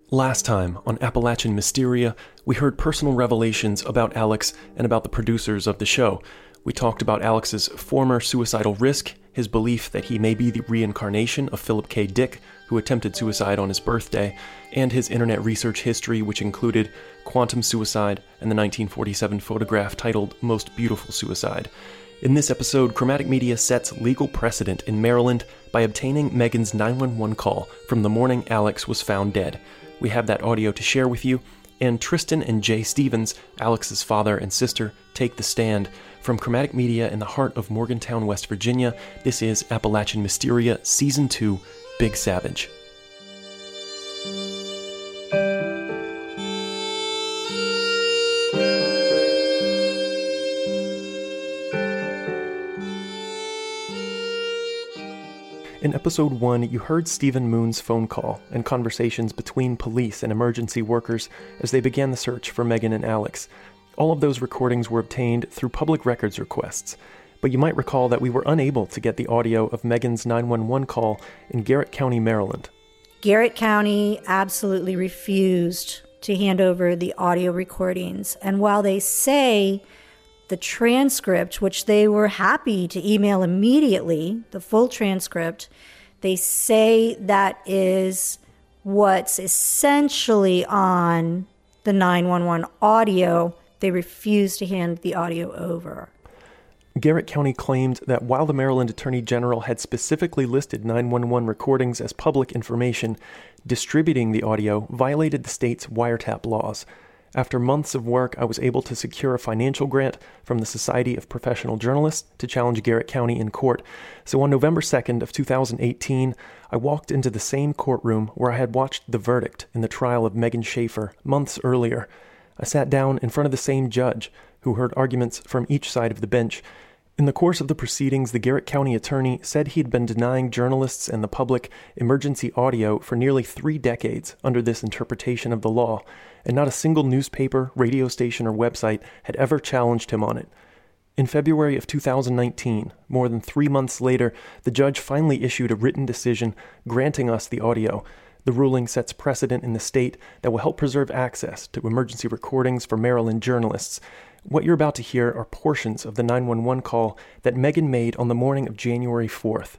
Last time on Appalachian Mysteria, we heard personal revelations about Alex and about the producers of the show. We talked about Alex's former suicidal risk, his belief that he may be the reincarnation of Philip K. Dick, who attempted suicide on his birthday, and his internet research history, which included quantum suicide and the 1947 photograph titled Most Beautiful Suicide. In this episode, Chromatic Media sets legal precedent in Maryland by obtaining Megan's 911 call from the morning Alex was found dead. We have that audio to share with you, and Tristan and Jay Stevens, Alex's father and sister, take the stand. From Chromatic Media in the heart of Morgantown, West Virginia, this is Appalachian Mysteria, Season 2, Big Savage. In Episode 1, you heard Stephen Moon's phone call and conversations between police and emergency workers as they began the search for Megan and Alex. All of those recordings were obtained through public records requests, but you might recall that we were unable to get the audio of Megan's 911 call in Garrett County, Maryland. Garrett County absolutely refused to hand over the audio recordings, and while they say the transcript, which they were happy to email immediately, the full transcript, they say that is what's essentially on the 911 audio. They refuse to hand the audio over. Garrett County claimed that while the Maryland Attorney General had specifically listed 911 recordings as public information, distributing the audio violated the state's wiretap laws. After months of work, I was able to secure a financial grant from the Society of Professional Journalists to challenge Garrett County in court. So on November 2nd of 2018, I walked into the same courtroom where I had watched the verdict in the trial of Megan Schaefer months earlier. I sat down in front of the same judge, who heard arguments from each side of the bench. In the course of the proceedings, the Garrett County attorney said he'd been denying journalists and the public emergency audio for nearly 3 decades under this interpretation of the law, and not a single newspaper, radio station, or website had ever challenged him on it. In February of 2019, more than 3 months later, the judge finally issued a written decision granting us the audio. The ruling sets precedent in the state that will help preserve access to emergency recordings for Maryland journalists. What you're about to hear are portions of the 911 call that Megan made on the morning of January 4th,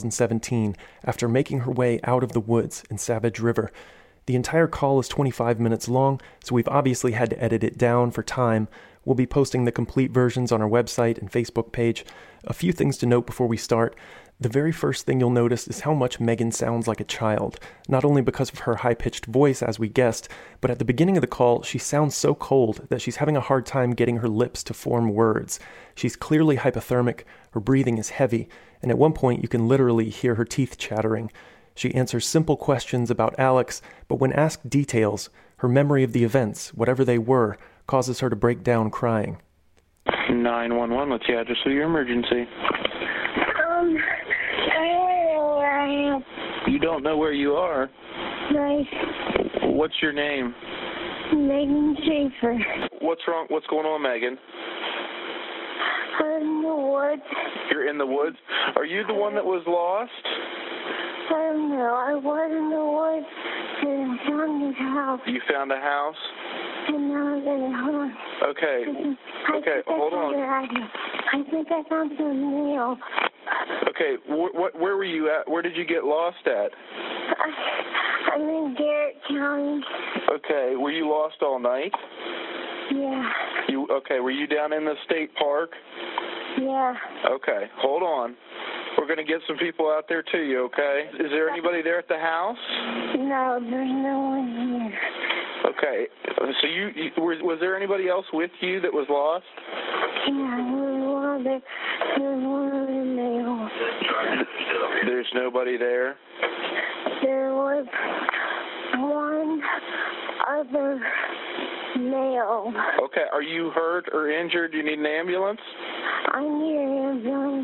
2017, after making her way out of the woods in Savage River. The entire call is 25 minutes long, so we've obviously had to edit it down for time. We'll be posting the complete versions on our website and Facebook page. A few things to note before we start. The very first thing you'll notice is how much Megan sounds like a child, not only because of her high-pitched voice, as we guessed, but at the beginning of the call, she sounds so cold that she's having a hard time getting her lips to form words. She's clearly hypothermic, her breathing is heavy, and at one point you can literally hear her teeth chattering. She answers simple questions about Alex, but when asked details, her memory of the events, whatever they were, causes her to break down crying. 911, what's the address of your emergency? I don't know where I am. You don't know where you are? Right. What's your name? Megan Schaefer. What's wrong? What's going on, Megan? I'm in the woods. You're in the woods? Are you the one that was lost? I don't know. I was in the woods and I found this house. You found a house? And now I'm in a home. Okay. Okay, hold on. I think I found some mail. Okay, where were you at? Where did you get lost at? I'm in Garrett County. Okay, were you lost all night? Yeah. Were you down in the state park? Yeah. Okay, hold on. We're going to get some people out there to you, okay? Is there anybody there at the house? No, there's no one here. Okay, so was there anybody else with you that was lost? Yeah, there was one other male. There's nobody there? There was one other male. Okay, are you hurt or injured? Do you need an ambulance? I need an ambulance.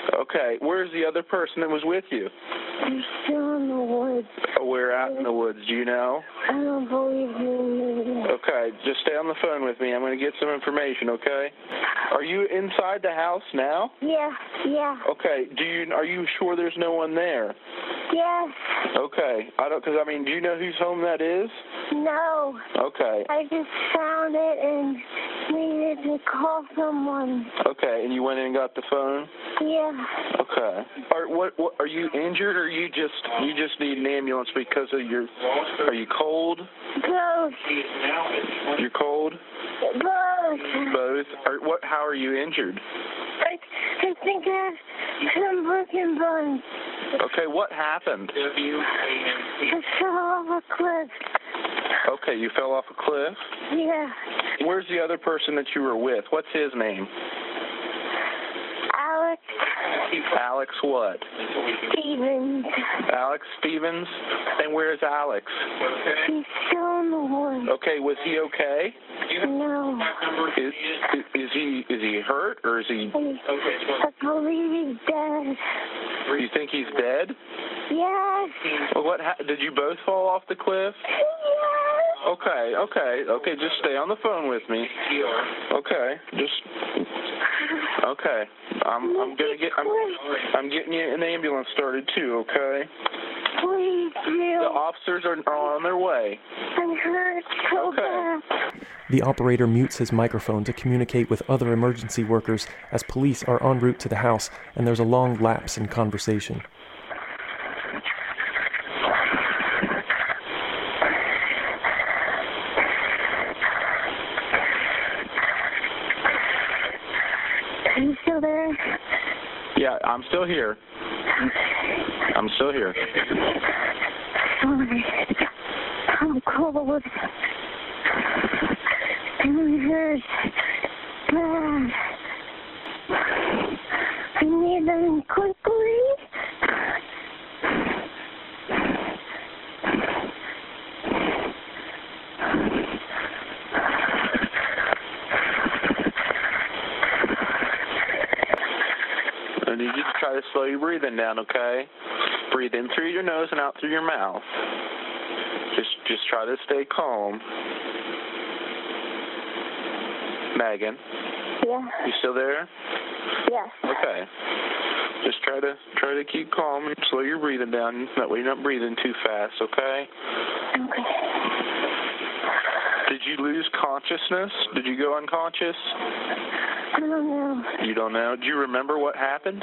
Okay, where's the other person that was with you? They're still in the woods. Where out in the woods, do you know? I don't believe you. Okay, just stay on the phone with me. I'm going to get some information, okay? Are you inside the house now? Yeah. Okay, are you sure there's no one there? Yes. Okay, do you know whose home that is? No. Okay. I just found it and needed to call someone. Okay, and you went in and got the phone? Yeah. Okay. What are you injured, or you just need an ambulance because of are you cold? Both. You're cold? Both. How are you injured? I think I have some broken bones. Okay, what happened? I fell off a cliff. Okay, you fell off a cliff? Yeah. Where's the other person that you were with? What's his name? Alex. Alex what? Stevens. Alex Stevens? And where's Alex? He's still in the woods. Okay, was he okay? No. Is he hurt, or is he? I believe he's dead. You think he's dead? Yes. Well, did you both fall off the cliff? Yes. Okay. Just stay on the phone with me. Okay. Okay. I'm getting you an ambulance started too. Okay. Please do. The officers are on their way. I'm hurt so bad. The operator mutes his microphone to communicate with other emergency workers as police are en route to the house, and there's a long lapse in conversation. Are you still there? Yeah, I'm still here. I'm still here. Sorry. I'm cold. It hurts bad. I need them quickly. I need you to try to slow your breathing down, okay? Breathe in through your nose and out through your mouth. Just try to stay calm. Megan? Yeah. You still there? Yes. Okay. Just try to keep calm and slow your breathing down. That way you're not breathing too fast, okay? Okay. Did you lose consciousness? Did you go unconscious? I don't know. You don't know? Do you remember what happened?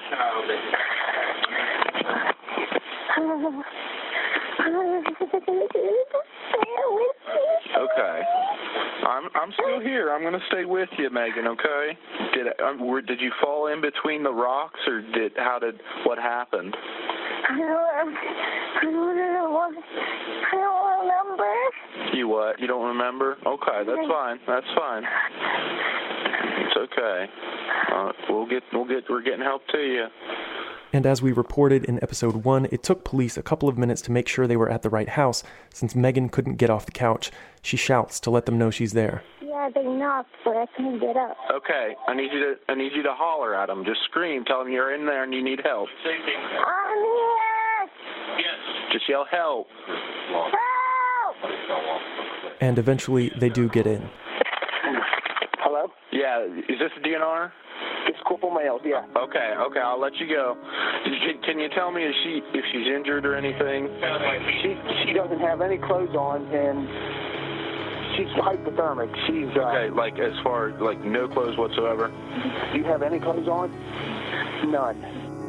Okay. I'm still here. I'm going to stay with you, Megan, okay? Did you fall in between the rocks, or what happened? I don't remember. You what? You don't remember? Okay, that's fine. That's fine. It's okay. We're getting help to you. And as we reported in episode 1, it took police a couple of minutes to make sure they were at the right house, since Megan couldn't get off the couch. She shouts to let them know she's there. Yeah, they knocked, but I couldn't get up. Okay, I need you to holler at them. Just scream. Tell them you're in there and you need help. I'm here. Just yell help. Help! And eventually, they do get in. Hello? Yeah, is this a DNR? It's Corporal Mail, yeah. Okay, I'll let you go. Can you tell me if she's injured or anything? She doesn't have any clothes on, and she's hypothermic. She's okay, like as far as like no clothes whatsoever. Do you have any clothes on? None.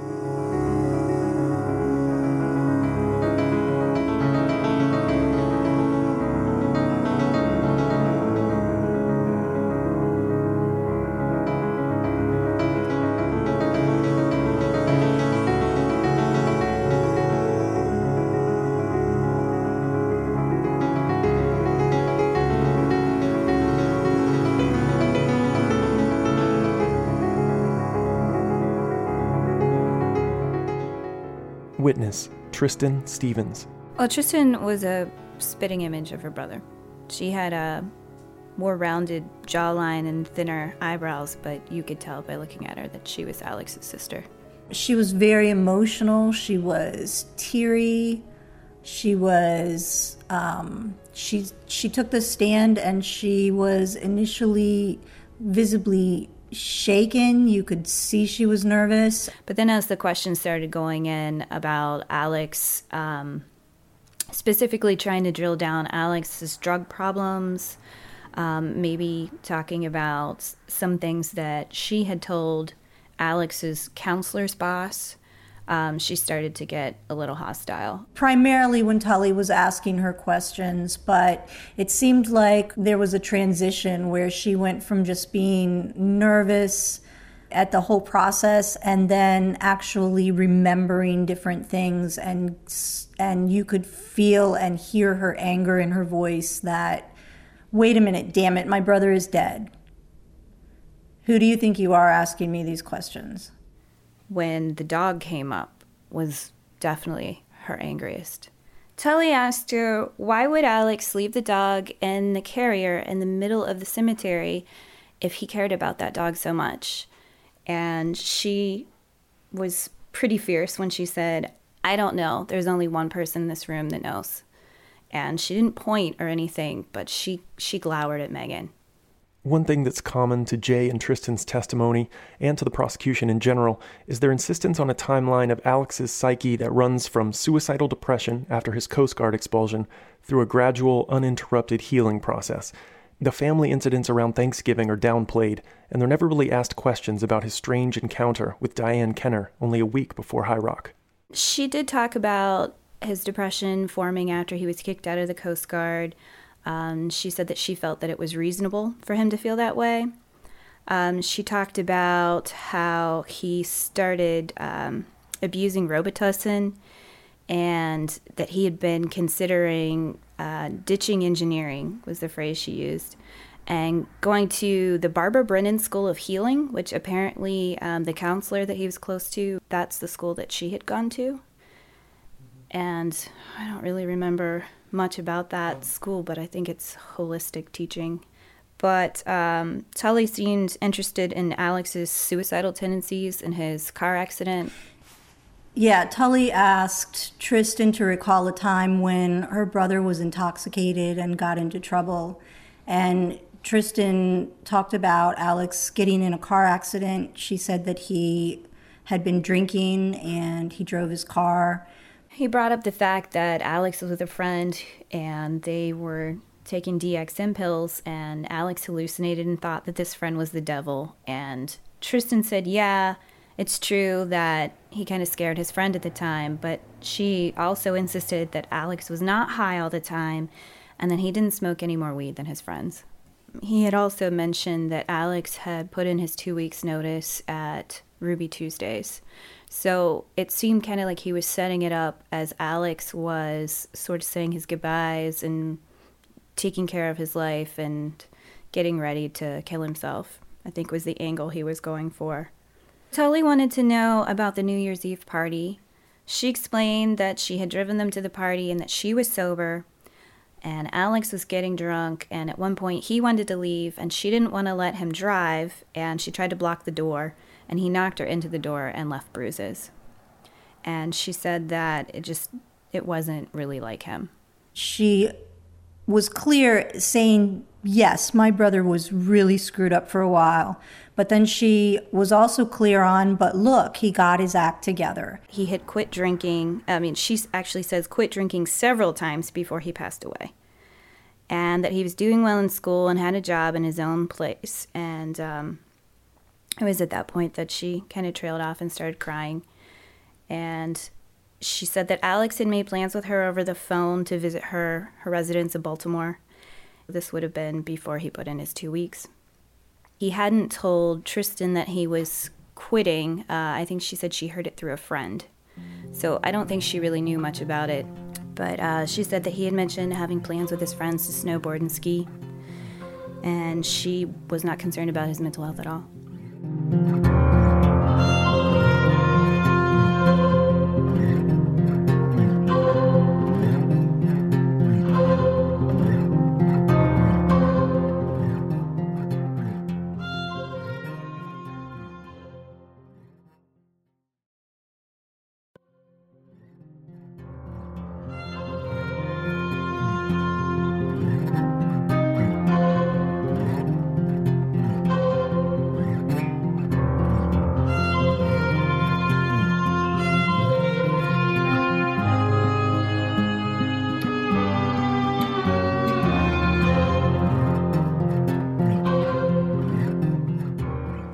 Witness, Tristan Stevens. Well, Tristan was a spitting image of her brother. She had a more rounded jawline and thinner eyebrows, but you could tell by looking at her that she was Alex's sister. She was very emotional. She was teary. She was, she took the stand, and she was initially visibly shaken. You could see she was nervous. But then as the questions started going in about Alex, specifically trying to drill down Alex's drug problems, maybe talking about some things that she had told Alex's counselor's boss, she started to get a little hostile. Primarily when Tully was asking her questions, but it seemed like there was a transition where she went from just being nervous at the whole process and then actually remembering different things, and you could feel and hear her anger in her voice that, wait a minute, damn it, my brother is dead. Who do you think you are asking me these questions? When the dog came up was definitely her angriest. Tully asked her, why would Alex leave the dog in the carrier in the middle of the cemetery if he cared about that dog so much? And she was pretty fierce when she said, I don't know. There's only one person in this room that knows. And she didn't point or anything, but she glowered at Megan. One thing that's common to Jay and Tristan's testimony, and to the prosecution in general, is their insistence on a timeline of Alex's psyche that runs from suicidal depression after his Coast Guard expulsion through a gradual, uninterrupted healing process. The family incidents around Thanksgiving are downplayed, and they're never really asked questions about his strange encounter with Diane Kenner only a week before High Rock. She did talk about his depression forming after he was kicked out of the Coast Guard. She said that she felt that it was reasonable for him to feel that way. She talked about how he started abusing Robitussin, and that he had been considering ditching engineering, was the phrase she used, and going to the Barbara Brennan School of Healing, which apparently the counselor that he was close to, that's the school that she had gone to. And I don't really remember much about that school, but I think it's holistic teaching. But Tully seemed interested in Alex's suicidal tendencies in his car accident. Yeah, Tully asked Tristan to recall a time when her brother was intoxicated and got into trouble. And Tristan talked about Alex getting in a car accident. She said that he had been drinking and he drove his car. He brought up the fact that Alex was with a friend and they were taking DXM pills, and Alex hallucinated and thought that this friend was the devil. And Tristan said, yeah, it's true that he kind of scared his friend at the time, but she also insisted that Alex was not high all the time and that he didn't smoke any more weed than his friends. He had also mentioned that Alex had put in his 2 weeks notice at Ruby Tuesdays. So it seemed kind of like he was setting it up as Alex was sort of saying his goodbyes and taking care of his life and getting ready to kill himself, I think was the angle he was going for. Tully wanted to know about the New Year's Eve party. She explained that she had driven them to the party and that she was sober, and Alex was getting drunk, and at one point he wanted to leave and she didn't want to let him drive, and she tried to block the door, and he knocked her into the door and left bruises. And she said that it wasn't really like him. She was clear saying, yes, my brother was really screwed up for a while. But then she was also clear on, but look, he got his act together. He had quit drinking. She actually says quit drinking several times before he passed away. And that he was doing well in school and had a job in his own place. And it was at that point that she kind of trailed off and started crying. And she said that Alex had made plans with her over the phone to visit her residence in Baltimore. This would have been before he put in his 2 weeks. He hadn't told Tristan that he was quitting. I think she said she heard it through a friend. So I don't think she really knew much about it. But she said that he had mentioned having plans with his friends to snowboard and ski. And she was not concerned about his mental health at all.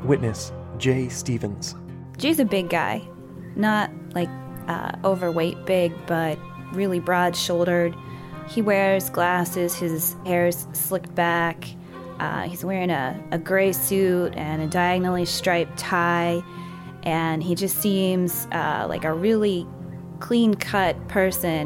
Witness, Jay Stevens. Jay's a big guy. Not like overweight big, but really broad-shouldered. He wears glasses, his hair's slicked back. He's wearing a gray suit and a diagonally striped tie. And he just seems like a really clean-cut person.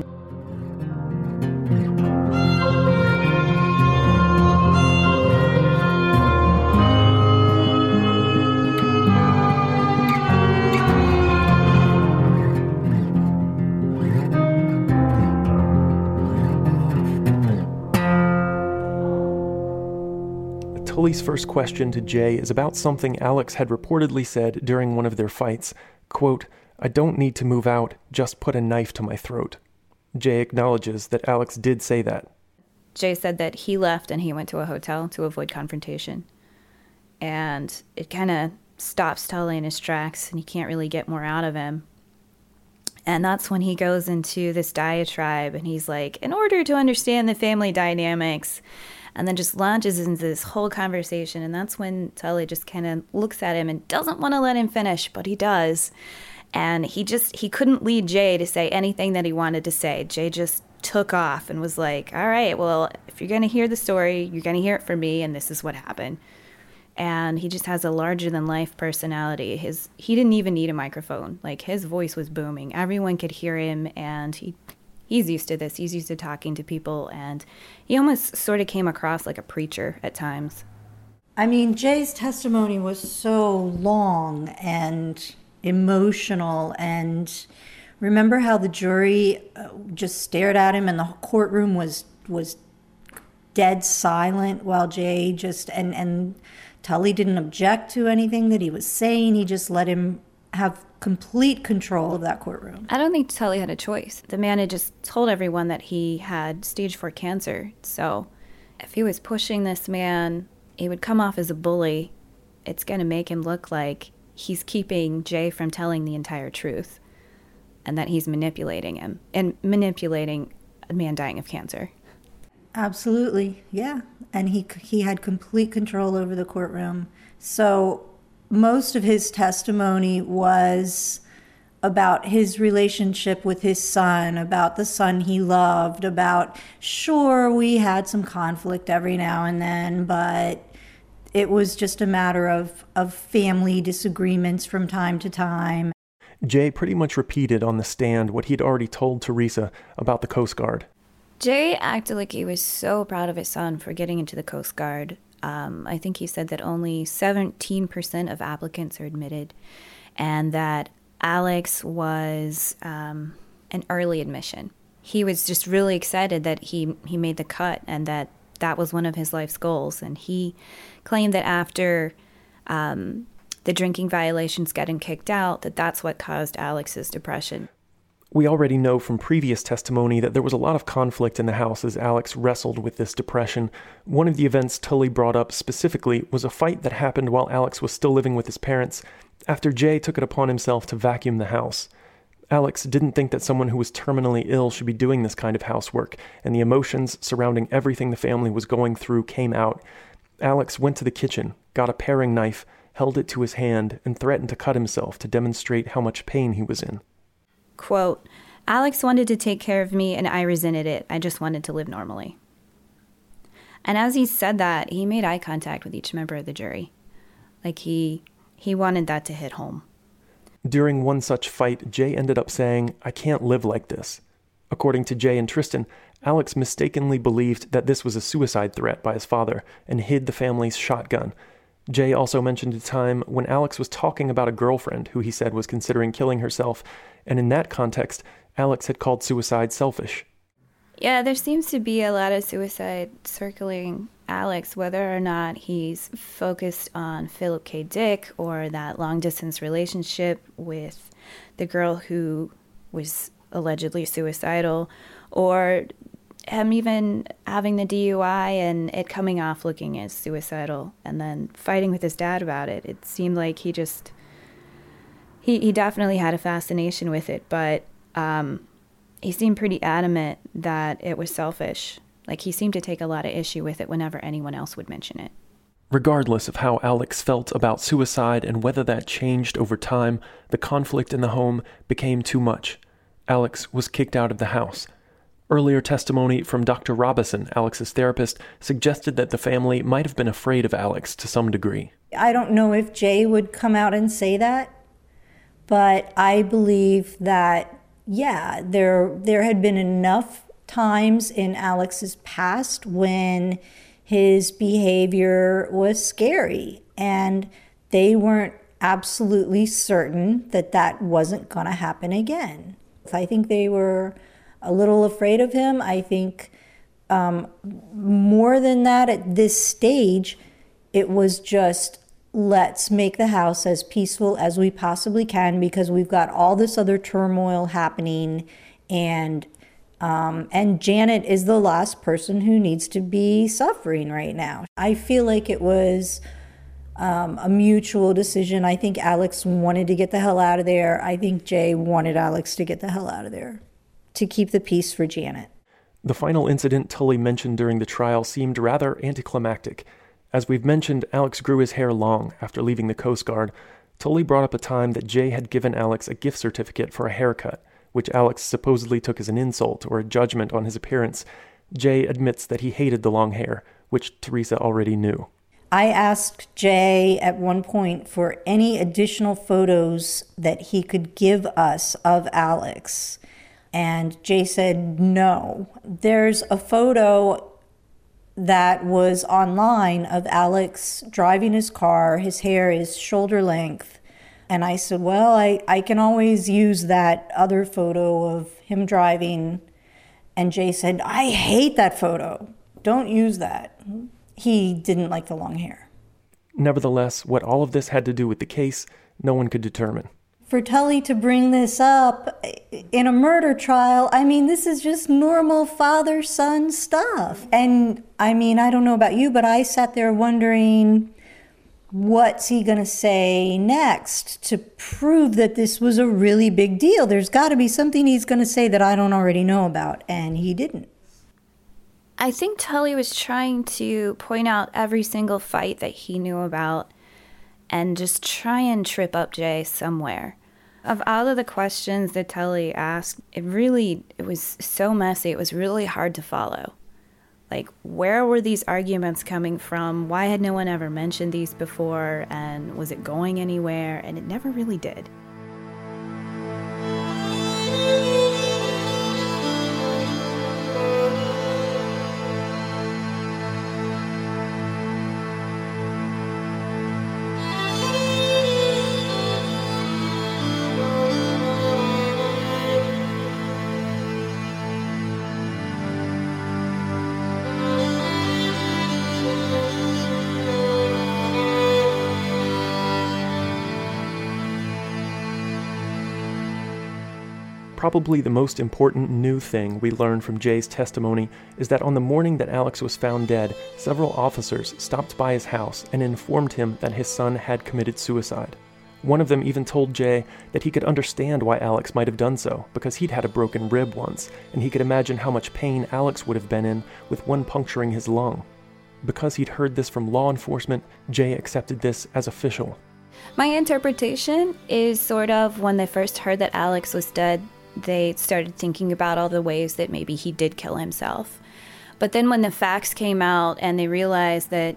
Tully's first question to Jay is about something Alex had reportedly said during one of their fights. Quote, "I don't need to move out, just put a knife to my throat." Jay acknowledges that Alex did say that. Jay said that he left and he went to a hotel to avoid confrontation. And it kind of stops Tully in his tracks, and you can't really get more out of him. And that's when he goes into this diatribe, and he's like, in order to understand the family dynamics, and then just launches into this whole conversation. And that's when Tully just kind of looks at him and doesn't want to let him finish, but he does. And he couldn't lead Jay to say anything that he wanted to say. Jay just took off and was like, all right, well, if you're going to hear the story, you're going to hear it from me, and this is what happened. And he just has a larger-than-life personality. He didn't even need a microphone. Like, his voice was booming. Everyone could hear him, and he's used to this. He's used to talking to people, and he almost sort of came across like a preacher at times. I mean, Jay's testimony was so long and emotional, and remember how the jury just stared at him and the courtroom was dead silent while Jay just, and Tully didn't object to anything that he was saying. He just let him have complete control of that courtroom. I don't think Tully had a choice. The man had just told everyone that he had stage 4 cancer. So if he was pushing this man, he would come off as a bully. It's going to make him look like he's keeping Jay from telling the entire truth, and that he's manipulating him and manipulating a man dying of cancer. Absolutely, yeah. And he had complete control over the courtroom. So most of his testimony was about his relationship with his son, about the son he loved, about, sure, we had some conflict every now and then, but it was just a matter of family disagreements from time to time. Jay pretty much repeated on the stand what he'd already told Teresa about the Coast Guard. Jay acted like he was so proud of his son for getting into the Coast Guard. I think he said that only 17% of applicants are admitted, and that Alex was an early admission. He was just really excited that he made the cut, and that was one of his life's goals. And he claimed that after the drinking violations getting kicked out, that's what caused Alex's depression. We already know from previous testimony that there was a lot of conflict in the house as Alex wrestled with this depression. One of the events Tully brought up specifically was a fight that happened while Alex was still living with his parents, after Jay took it upon himself to vacuum the house. Alex didn't think that someone who was terminally ill should be doing this kind of housework, and the emotions surrounding everything the family was going through came out. Alex went to the kitchen, got a paring knife, held it to his hand, and threatened to cut himself to demonstrate how much pain he was in. Quote, "Alex wanted to take care of me, and I resented it. I just wanted to live normally." And as he said that, he made eye contact with each member of the jury. Like he wanted that to hit home. During one such fight, Jay ended up saying, "I can't live like this." According to Jay and Tristan, Alex mistakenly believed that this was a suicide threat by his father and hid the family's shotgun. Jay also mentioned a time when Alex was talking about a girlfriend who he said was considering killing herself, and in that context, Alex had called suicide selfish. Yeah, there seems to be a lot of suicide circling Alex, whether or not he's focused on Philip K. Dick or that long-distance relationship with the girl who was allegedly suicidal, or him even having the DUI and it coming off looking as suicidal and then fighting with his dad about it. It seemed like he definitely had a fascination with it, but he seemed pretty adamant that it was selfish. Like, he seemed to take a lot of issue with it whenever anyone else would mention it. Regardless of how Alex felt about suicide and whether that changed over time, the conflict in the home became too much. Alex was kicked out of the house. Earlier testimony from Dr. Robison, Alex's therapist, suggested that the family might have been afraid of Alex to some degree. I don't know if Jay would come out and say that, but I believe that, yeah, there had been enough times in Alex's past when his behavior was scary, and they weren't absolutely certain that that wasn't going to happen again. I think they were a little afraid of him. I think more than that, at this stage, it was just, let's make the house as peaceful as we possibly can because we've got all this other turmoil happening, and Janet is the last person who needs to be suffering right now. I feel like it was a mutual decision. I think Alex wanted to get the hell out of there. I think Jay wanted Alex to get the hell out of there to keep the peace for Janet. The final incident Tully mentioned during the trial seemed rather anticlimactic. As we've mentioned, Alex grew his hair long after leaving the Coast Guard. Tully brought up a time that Jay had given Alex a gift certificate for a haircut, which Alex supposedly took as an insult or a judgment on his appearance. Jay admits that he hated the long hair, which Teresa already knew. I asked Jay at one point for any additional photos that he could give us of Alex, and Jay said no. There's a photo that was online of Alex driving his car. His hair is shoulder length. And I said, well, I can always use that other photo of him driving. And Jay said, I hate that photo. Don't use that. He didn't like the long hair. Nevertheless, what all of this had to do with the case, no one could determine. For Tully to bring this up in a murder trial, I mean, this is just normal father-son stuff. And I mean, I don't know about you, but I sat there wondering, what's he going to say next to prove that this was a really big deal? There's got to be something he's going to say that I don't already know about, and he didn't. I think Tully was trying to point out every single fight that he knew about and just try and trip up Jay somewhere. Of all of the questions that Tully asked, it was so messy. It was really hard to follow. Like, where were these arguments coming from? Why had no one ever mentioned these before? And was it going anywhere? And it never really did. Probably the most important new thing we learned from Jay's testimony is that on the morning that Alex was found dead, several officers stopped by his house and informed him that his son had committed suicide. One of them even told Jay that he could understand why Alex might have done so, because he'd had a broken rib once, and he could imagine how much pain Alex would have been in with one puncturing his lung. Because he'd heard this from law enforcement, Jay accepted this as official. My interpretation is sort of when they first heard that Alex was dead, they started thinking about all the ways that maybe he did kill himself. But then when the facts came out and they realized that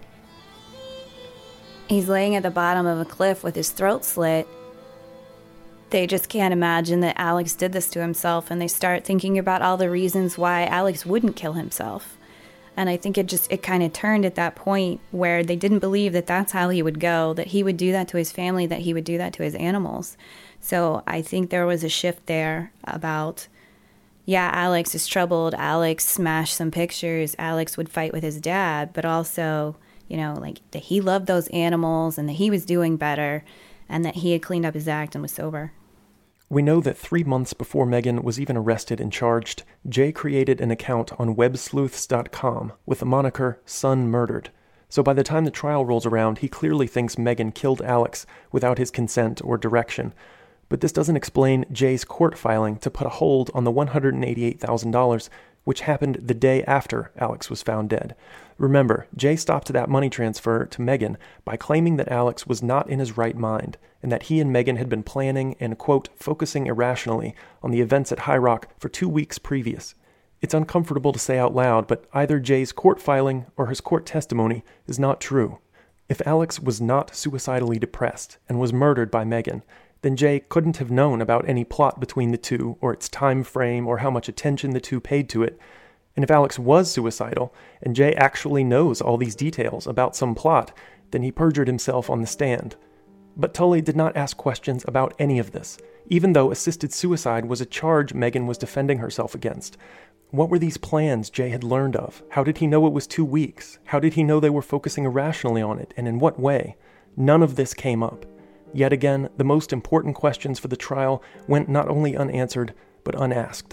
he's laying at the bottom of a cliff with his throat slit, they just can't imagine that Alex did this to himself, and they start thinking about all the reasons why Alex wouldn't kill himself. And I think it kind of turned at that point where they didn't believe that that's how he would go, that he would do that to his family, that he would do that to his animals. So I think there was a shift there about, yeah, Alex is troubled. Alex smashed some pictures. Alex would fight with his dad, but also, like that he loved those animals and that he was doing better and that he had cleaned up his act and was sober. We know that 3 months before Megan was even arrested and charged, Jay created an account on websleuths.com with the moniker Son Murdered. So by the time the trial rolls around, he clearly thinks Megan killed Alex without his consent or direction. But this doesn't explain Jay's court filing to put a hold on the $188,000, which happened the day after Alex was found dead. Remember, Jay stopped that money transfer to Megan by claiming that Alex was not in his right mind and that he and Megan had been planning and, quote, focusing irrationally on the events at High Rock for 2 weeks previous. It's uncomfortable to say out loud, but either Jay's court filing or his court testimony is not true. If Alex was not suicidally depressed and was murdered by Megan, then Jay couldn't have known about any plot between the two or its time frame or how much attention the two paid to it. And if Alex was suicidal, and Jay actually knows all these details about some plot, then he perjured himself on the stand. But Tully did not ask questions about any of this, even though assisted suicide was a charge Megan was defending herself against. What were these plans Jay had learned of? How did he know it was 2 weeks? How did he know they were focusing irrationally on it, and in what way? None of this came up. Yet again, the most important questions for the trial went not only unanswered, but unasked.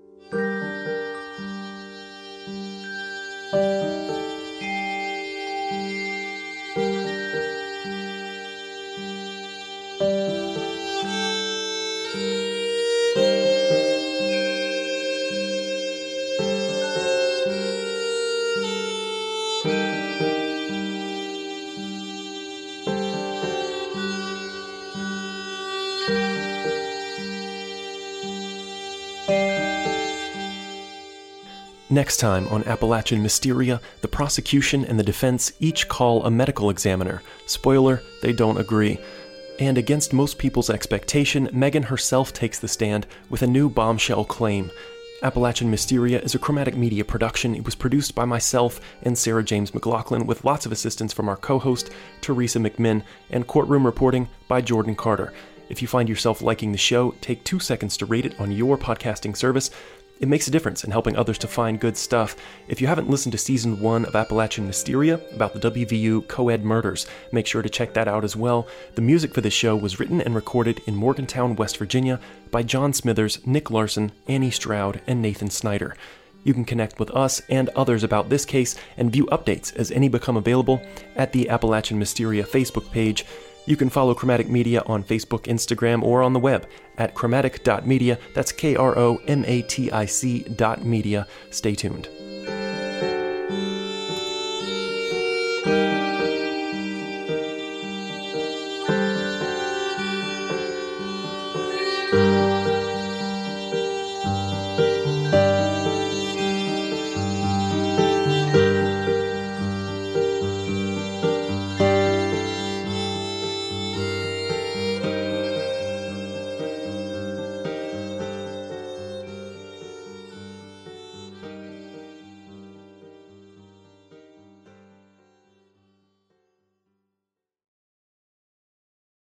Next time on Appalachian Mysteria, the prosecution and the defense each call a medical examiner. Spoiler, they don't agree. And against most people's expectation, Megan herself takes the stand with a new bombshell claim. Appalachian Mysteria is a Chromatic Media production. It was produced by myself and Sarah James McLaughlin with lots of assistance from our co-host, Teresa McMinn, and courtroom reporting by Jordan Carter. If you find yourself liking the show, take 2 seconds to rate it on your podcasting service. It makes a difference in helping others to find good stuff. If you haven't listened to Season 1 of Appalachian Mysteria about the WVU co-ed murders, make sure to check that out as well. The music for this show was written and recorded in Morgantown, West Virginia by John Smithers, Nick Larson, Annie Stroud, and Nathan Snyder. You can connect with us and others about this case and view updates as any become available at the Appalachian Mysteria Facebook page. You can follow Chromatic Media on Facebook, Instagram, or on the web at chromatic.media. That's KROMATIC.media. Stay tuned.